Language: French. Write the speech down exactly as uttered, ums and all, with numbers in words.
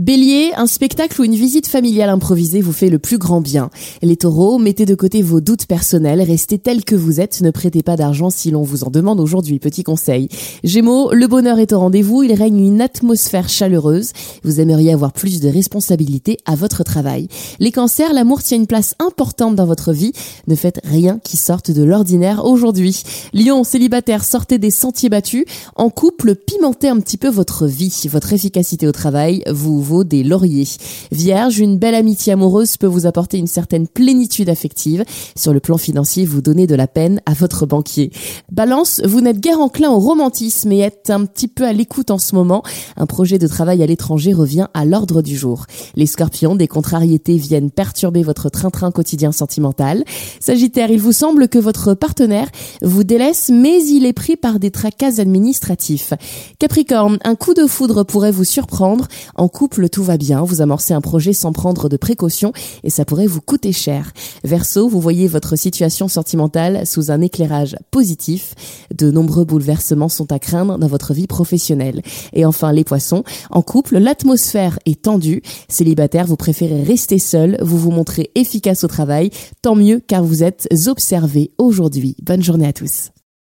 Bélier, un spectacle ou une visite familiale improvisée vous fait le plus grand bien. Les taureaux, mettez de côté vos doutes personnels, restez tels que vous êtes, ne prêtez pas d'argent si l'on vous en demande aujourd'hui, petit conseil. Gémeaux, le bonheur est au rendez-vous, il règne une atmosphère chaleureuse, vous aimeriez avoir plus de responsabilités à votre travail. Les cancers, l'amour tient une place importante dans votre vie, ne faites rien qui sorte de l'ordinaire aujourd'hui. Lion, célibataire, sortez des sentiers battus, en couple, pimentez un petit peu votre vie, votre efficacité au travail vous vaut des lauriers. Vierge, une belle amitié amoureuse peut vous apporter une certaine plénitude affective. Sur le plan financier, vous donnez de la peine à votre banquier. Balance, vous n'êtes guère enclin au romantisme et êtes un petit peu à l'écoute en ce moment. Un projet de travail à l'étranger revient à l'ordre du jour. Les scorpions, des contrariétés viennent perturber votre train-train quotidien sentimental. Sagittaire, il vous semble que votre partenaire vous délaisse, mais il est pris par des tracas administratifs. Capricorne, un coup de foudre pourrait vous surprendre. En couple, tout va bien, vous amorcez un projet sans prendre de précautions et ça pourrait vous coûter cher. Verseau, vous voyez votre situation sentimentale sous un éclairage positif. De nombreux bouleversements sont à craindre dans votre vie professionnelle. Et enfin, les poissons, en couple, l'atmosphère est tendue. Célibataire, vous préférez rester seul, vous vous montrez efficace au travail. Tant mieux car vous êtes observé aujourd'hui. Bonne journée à tous.